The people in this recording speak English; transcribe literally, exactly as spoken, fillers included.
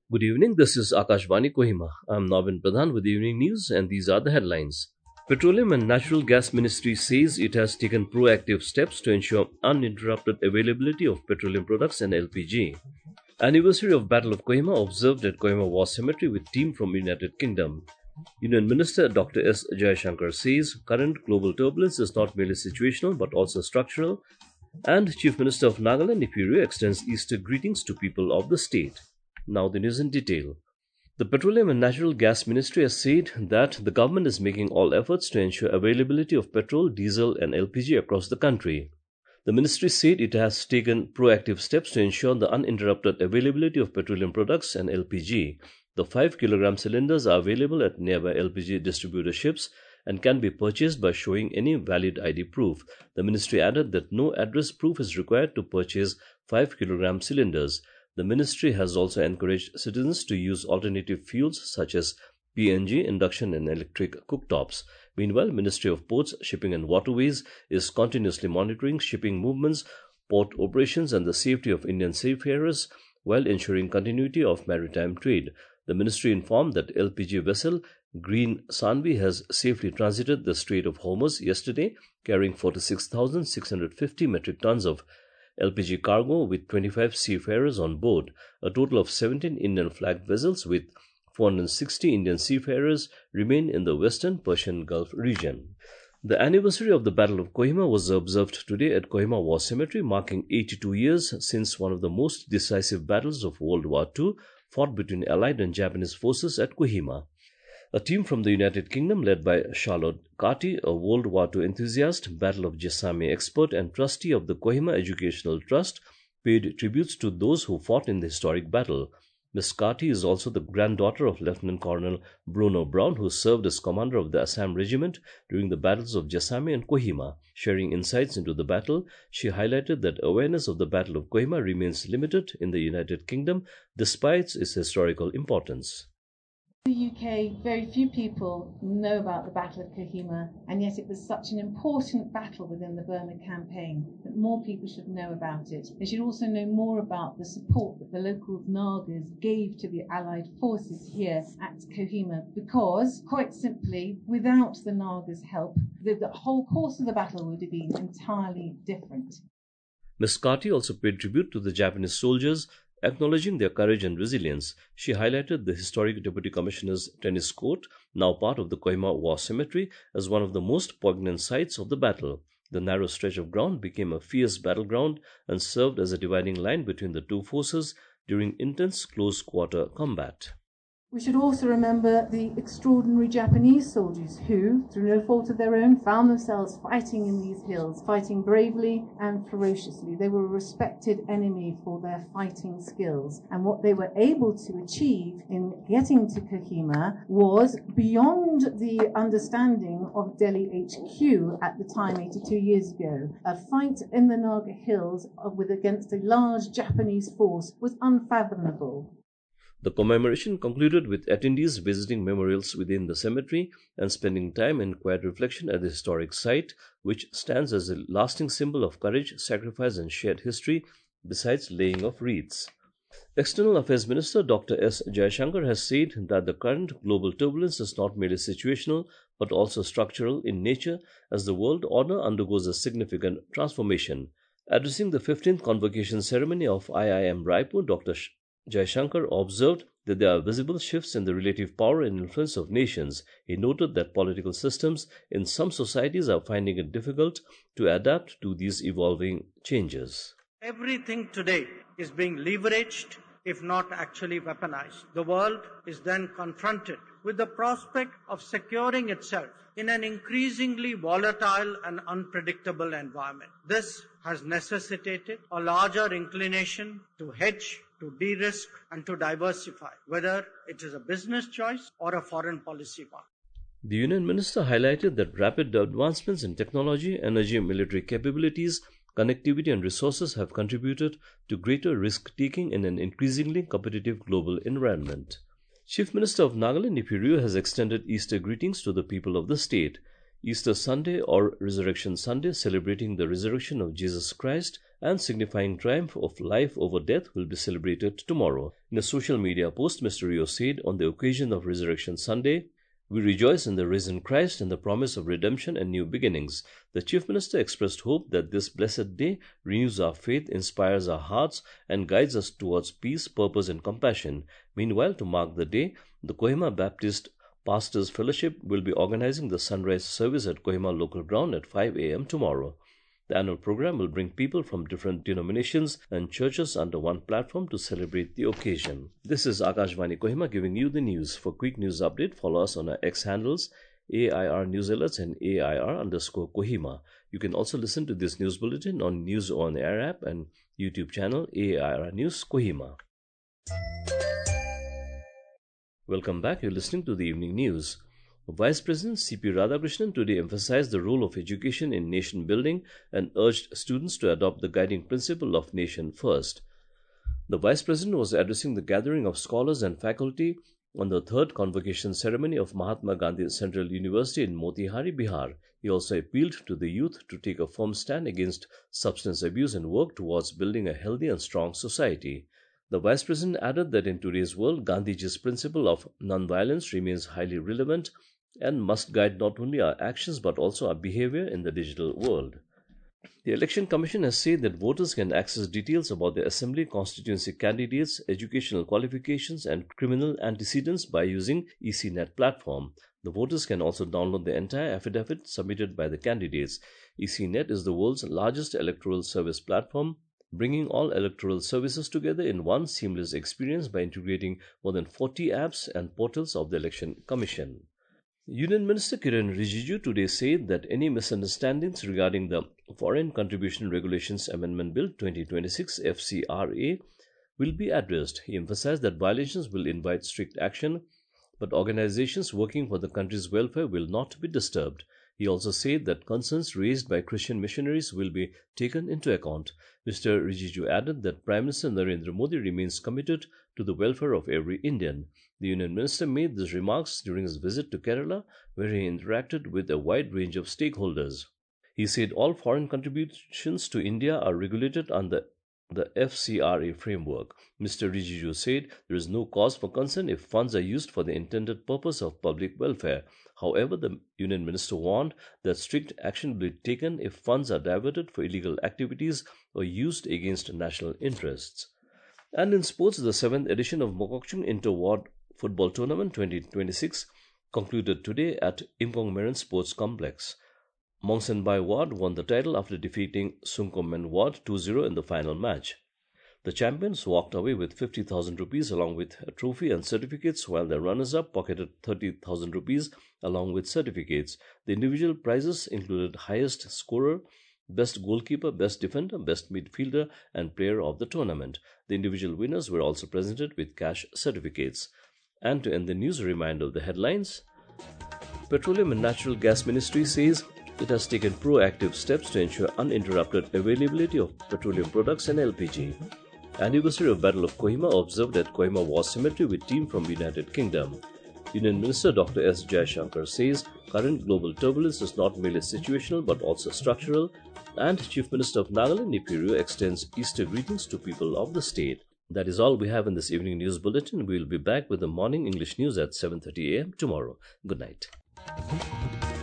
Good evening, this is Akashvani Kohima. I'm Navin Pradhan with the evening news, and these are the headlines. Petroleum and Natural Gas Ministry says it has taken proactive steps to ensure uninterrupted availability of petroleum products and L P G. Anniversary of Battle of Kohima observed at Kohima War Cemetery with team from United Kingdom. Union Minister Doctor S. Jaishankar says current global turbulence is not merely situational but also structural, and Chief Minister of Nagaland Ipiru extends Easter greetings to people of the state. Now the news in detail. The Petroleum and Natural Gas Ministry has said that the government is making all efforts to ensure availability of petrol, diesel and L P G across the country. The ministry said it has taken proactive steps to ensure the uninterrupted availability of petroleum products and L P G. The five kilogram cylinders are available at nearby L P G distributorships and can be purchased by showing any valid I D proof. The ministry added that no address proof is required to purchase five kilogram cylinders. The ministry has also encouraged citizens to use alternative fuels such as P N G, induction and electric cooktops. Meanwhile, Ministry of Ports, Shipping and Waterways is continuously monitoring shipping movements, port operations and the safety of Indian seafarers while ensuring continuity of maritime trade. The ministry informed that L P G vessel Green Sanvi has safely transited the Strait of Hormuz yesterday, carrying forty-six thousand six hundred fifty metric tons of L P G cargo with twenty-five seafarers on board. A total of seventeen Indian flagged vessels with four hundred sixty Indian seafarers remain in the western Persian Gulf region. The anniversary of the Battle of Kohima was observed today at Kohima War Cemetery, marking eighty-two years since one of the most decisive battles of World War Two fought between Allied and Japanese forces at Kohima. A team from the United Kingdom led by Charlotte Carty, a World War Two enthusiast, Battle of Jessame expert and trustee of the Kohima Educational Trust, paid tributes to those who fought in the historic battle. Miss Carty is also the granddaughter of Lieutenant Colonel Bruno Brown, who served as commander of the Assam Regiment during the battles of Jessame and Kohima. Sharing insights into the battle, she highlighted that awareness of the Battle of Kohima remains limited in the United Kingdom despite its historical importance. In the U K, very few people know about the Battle of Kohima, and yet it was such an important battle within the Burma campaign that more people should know about it. They should also know more about the support that the local Nagas gave to the Allied forces here at Kohima, because, quite simply, without the Nagas' help, the, the whole course of the battle would have been entirely different. Miss Carty also paid tribute to the Japanese soldiers, acknowledging their courage and resilience. She highlighted the historic Deputy Commissioner's tennis court, now part of the Kohima War Cemetery, as one of the most poignant sites of the battle. The narrow stretch of ground became a fierce battleground and served as a dividing line between the two forces during intense close-quarter combat. We should also remember the extraordinary Japanese soldiers who, through no fault of their own, found themselves fighting in these hills, fighting bravely and ferociously. They were a respected enemy for their fighting skills, and what they were able to achieve in getting to Kohima was beyond the understanding of Delhi H Q at the time, eighty-two years ago. A fight in the Naga Hills with against a large Japanese force was unfathomable. The commemoration concluded with attendees visiting memorials within the cemetery and spending time in quiet reflection at the historic site, which stands as a lasting symbol of courage, sacrifice and shared history, besides laying of wreaths. External Affairs Minister Doctor S. Jaishankar has said that the current global turbulence is not merely situational but also structural in nature as the world order undergoes a significant transformation. Addressing the fifteenth convocation ceremony of I I M Raipur, Doctor Jaishankar observed that there are visible shifts in the relative power and influence of nations. He noted that political systems in some societies are finding it difficult to adapt to these evolving changes. Everything today is being leveraged, if not actually weaponized. The world is then confronted with the prospect of securing itself in an increasingly volatile and unpredictable environment. This has necessitated a larger inclination to hedge, to de-risk and to diversify, whether it is a business choice or a foreign policy one. The Union Minister highlighted that rapid advancements in technology, energy and military capabilities, connectivity and resources have contributed to greater risk-taking in an increasingly competitive global environment. Chief Minister of Nagaland Ipiru has extended Easter greetings to the people of the state. Easter Sunday or Resurrection Sunday, celebrating the resurrection of Jesus Christ and signifying triumph of life over death will be celebrated tomorrow. In a social media post, Mister Rio said, on the occasion of Resurrection Sunday, we rejoice in the risen Christ and the promise of redemption and new beginnings. The Chief Minister expressed hope that this blessed day renews our faith, inspires our hearts, and guides us towards peace, purpose, and compassion. Meanwhile, to mark the day, the Kohima Baptist Pastors Fellowship will be organizing the sunrise service at Kohima local ground at five a m tomorrow. The annual program will bring people from different denominations and churches under one platform to celebrate the occasion. This is Akashvani Kohima giving you the news. For quick news update, follow us on our X handles, A I R News Alerts and A I R underscore Kohima. You can also listen to this news bulletin on News on Air app and YouTube channel A I R News Kohima. Welcome back. You're listening to the evening news. Vice President C P Radhakrishnan today emphasized the role of education in nation building and urged students to adopt the guiding principle of nation first. The Vice President was addressing the gathering of scholars and faculty on the third convocation ceremony of Mahatma Gandhi Central University in Motihari, Bihar. He also appealed to the youth to take a firm stand against substance abuse and work towards building a healthy and strong society. The Vice President added that in today's world, Gandhiji's principle of non-violence remains highly relevant and must guide not only our actions but also our behavior in the digital world. The Election Commission has said that voters can access details about their assembly constituency candidates, educational qualifications and criminal antecedents by using E C Net platform. The voters can also download the entire affidavit submitted by the candidates. E C Net is the world's largest electoral service platform, bringing all electoral services together in one seamless experience by integrating more than forty apps and portals of the Election Commission. Union Minister Kiren Rijiju today said that any misunderstandings regarding the Foreign Contribution Regulations Amendment Bill twenty twenty-six F C R A will be addressed. He emphasized that violations will invite strict action, but organizations working for the country's welfare will not be disturbed. He also said that concerns raised by Christian missionaries will be taken into account. Mister Rijiju added that Prime Minister Narendra Modi remains committed to the welfare of every Indian. The Union Minister made these remarks during his visit to Kerala, where he interacted with a wide range of stakeholders. He said all foreign contributions to India are regulated under the F C R A framework. Mister Rijiju said there is no cause for concern if funds are used for the intended purpose of public welfare. However, the Union Minister warned that strict action will be taken if funds are diverted for illegal activities or used against national interests. And in sports, the seventh edition of Mokokchung Inter-Ward Football Tournament twenty twenty-six concluded today at Imkong Meron Sports Complex. Mongsenbai Ward won the title after defeating Sungkomen Ward two zero in the final match. The champions walked away with fifty thousand rupees along with a trophy and certificates, while the runners-up pocketed thirty thousand rupees along with certificates. The individual prizes included highest scorer, best goalkeeper, best defender, best midfielder and player of the tournament. The individual winners were also presented with cash certificates. And to end the news, a reminder of the headlines. Petroleum and Natural Gas Ministry says it has taken proactive steps to ensure uninterrupted availability of petroleum products and L P G. Anniversary of Battle of Kohima observed at Kohima War Cemetery with team from United Kingdom. Union Minister Doctor S Jaishankar says current global turbulence is not merely situational but also structural, and Chief Minister of Nagaland Nipiru extends Easter greetings to people of the state. That is all we have in this evening news bulletin. We will be back with the morning English news at seven thirty a m tomorrow. Good night.